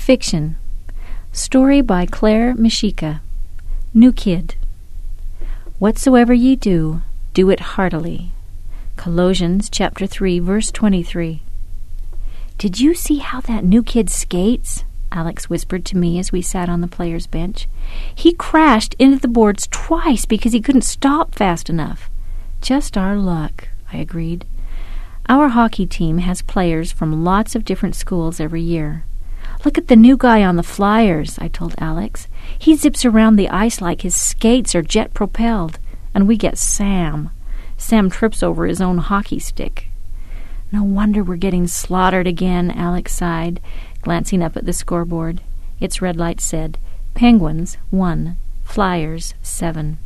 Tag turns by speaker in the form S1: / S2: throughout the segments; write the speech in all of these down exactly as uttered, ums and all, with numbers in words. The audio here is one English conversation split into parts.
S1: Fiction. Story by Claire Mishika. New Kid. Whatsoever ye do, do it heartily. Colossians chapter three, verse twenty-three. Did you see how that new kid skates? Alex whispered to me as we sat on the players' bench. He crashed into the boards twice because he couldn't stop fast enough. Just our luck, I agreed. Our hockey team has players from lots of different schools every year. Look at the new guy on the Flyers, I told Alex. He zips around the ice like his skates are jet-propelled. And we get Sam. Sam trips over his own hockey stick. No wonder we're getting slaughtered again, Alex sighed, glancing up at the scoreboard. Its red light said, Penguins, one. Flyers, seven.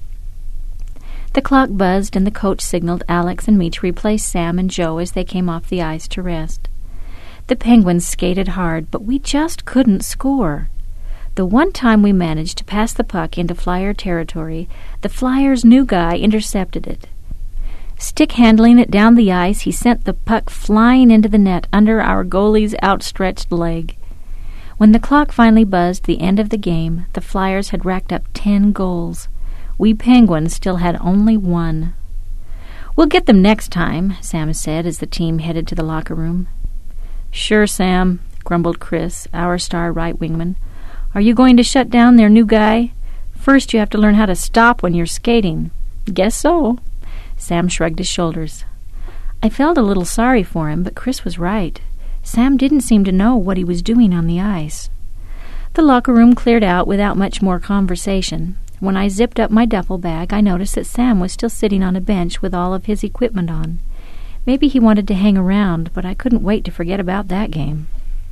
S1: The clock buzzed and the coach signaled Alex and me to replace Sam and Joe as they came off the ice to rest. The Penguins skated hard, but we just couldn't score. The one time we managed to pass the puck into Flyer territory, the Flyers' new guy intercepted it. Stick-handling it down the ice, he sent the puck flying into the net under our goalie's outstretched leg. When the clock finally buzzed the end of the game, the Flyers had racked up ten goals. We Penguins still had only one. We'll get them next time, Sam said as the team headed to the locker room. Sure, Sam, grumbled Chris, our star right wingman. Are you going to shut down their new guy? First you have to learn how to stop when you're skating. Guess so. Sam shrugged his shoulders. I felt a little sorry for him, but Chris was right. Sam didn't seem to know what he was doing on the ice. The locker room cleared out without much more conversation. When I zipped up my duffel bag, I noticed that Sam was still sitting on a bench with all of his equipment on. Maybe he wanted to hang around, but I couldn't wait to forget about that game.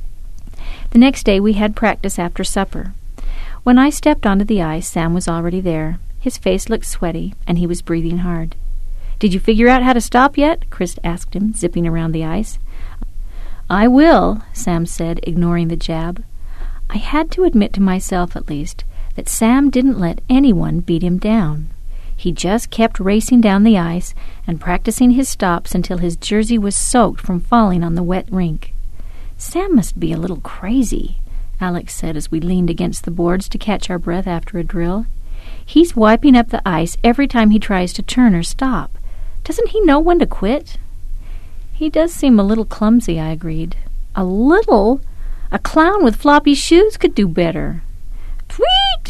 S1: The next day we had practice after supper. When I stepped onto the ice, Sam was already there. His face looked sweaty, and he was breathing hard. "Did you figure out how to stop yet?" Chris asked him, zipping around the ice. "I will," Sam said, ignoring the jab. I had to admit to myself, at least, that Sam didn't let anyone beat him down. He just kept racing down the ice and practicing his stops until his jersey was soaked from falling on the wet rink. "Sam must be a little crazy," Alex said as we leaned against the boards to catch our breath after a drill. "He's wiping up the ice every time he tries to turn or stop. Doesn't he know when to quit?" "He does seem a little clumsy," I agreed. "A little? A clown with floppy shoes could do better." Tweet!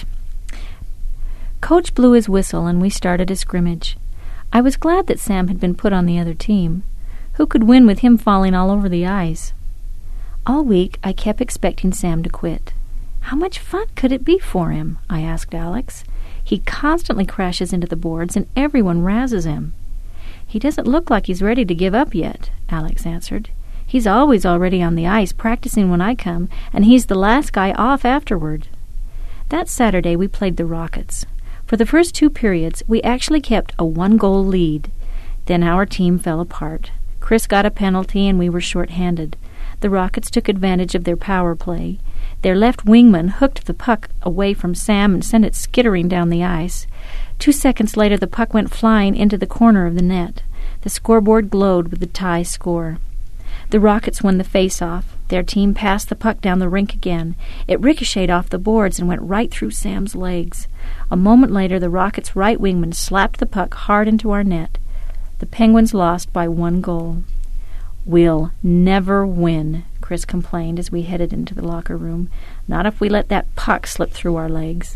S1: Coach blew his whistle and we started a scrimmage. I was glad that Sam had been put on the other team. Who could win with him falling all over the ice? All week I kept expecting Sam to quit. How much fun could it be for him? I asked Alex. He constantly crashes into the boards and everyone razzes him. "He doesn't look like he's ready to give up yet," Alex answered. "He's always already on the ice practicing when I come, and he's the last guy off afterward." That Saturday we played the Rockets. For the first two periods, we actually kept a one-goal lead. Then our team fell apart. Chris got a penalty and we were short-handed. The Rockets took advantage of their power play. Their left wingman hooked the puck away from Sam and sent it skittering down the ice. Two seconds later, the puck went flying into the corner of the net. The scoreboard glowed with the tie score. The Rockets won the face-off. Their team passed the puck down the rink again. It ricocheted off the boards and went right through Sam's legs. A moment later, the Rockets' right wingman slapped the puck hard into our net. The Penguins lost by one goal. "We'll never win," Chris complained as we headed into the locker room. "Not if we let that puck slip through our legs."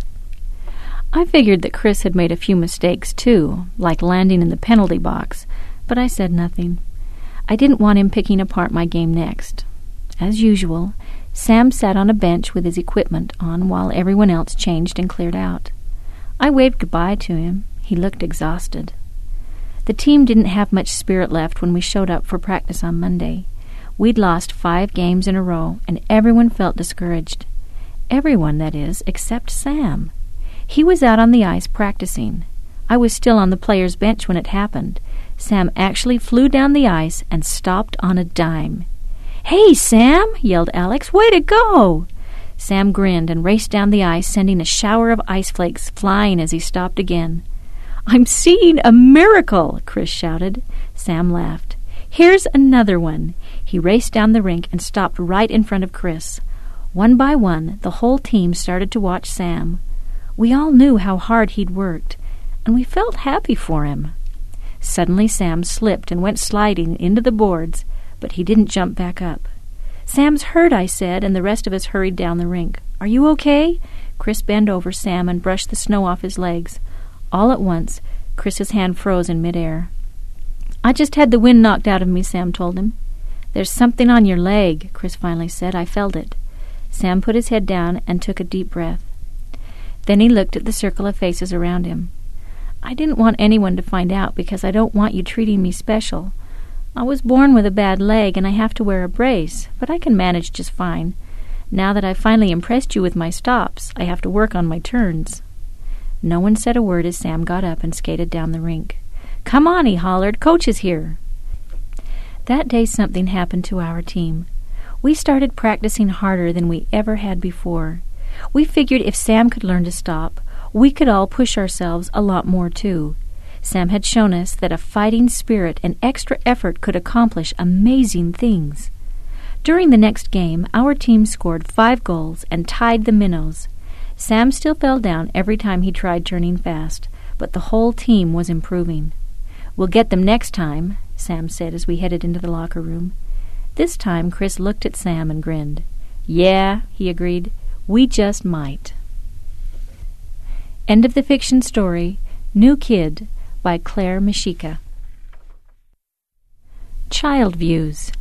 S1: I figured that Chris had made a few mistakes, too, like landing in the penalty box, but I said nothing. I didn't want him picking apart my game next. As usual, Sam sat on a bench with his equipment on while everyone else changed and cleared out. I waved goodbye to him. He looked exhausted. The team didn't have much spirit left when we showed up for practice on Monday. We'd lost five games in a row, and everyone felt discouraged. Everyone, that is, except Sam. He was out on the ice practicing. I was still on the players' bench when it happened. Sam actually flew down the ice and stopped on a dime. "Hey, Sam!" yelled Alex. "Way to go!" Sam grinned and raced down the ice, sending a shower of ice flakes flying as he stopped again. "I'm seeing a miracle!" Chris shouted. Sam laughed. "Here's another one." He raced down the rink and stopped right in front of Chris. One by one, the whole team started to watch Sam. We all knew how hard he'd worked, and we felt happy for him. Suddenly Sam slipped and went sliding into the boards, but he didn't jump back up. "Sam's hurt," I said, and the rest of us hurried down the rink. "Are you okay?" Chris bent over Sam and brushed the snow off his legs. All at once, Chris's hand froze in midair. "I just had the wind knocked out of me," Sam told him. "There's something on your leg," Chris finally said. "I felt it." Sam put his head down and took a deep breath. Then he looked at the circle of faces around him. "I didn't want anyone to find out because I don't want you treating me special. I was born with a bad leg and I have to wear a brace, but I can manage just fine. Now that I've finally impressed you with my stops, I have to work on my turns." No one said a word as Sam got up and skated down the rink. "Come on," he hollered. "Coach is here." That day something happened to our team. We started practicing harder than we ever had before. We figured if Sam could learn to stop, we could all push ourselves a lot more too. Sam had shown us that a fighting spirit and extra effort could accomplish amazing things. During the next game, our team scored five goals and tied the Minnows. Sam still fell down every time he tried turning fast, but the whole team was improving. "We'll get them next time," Sam said as we headed into the locker room. This time Chris looked at Sam and grinned. "Yeah," he agreed, "we just might." End of the fiction story, New Kid, by Claire Mishika. Child Views.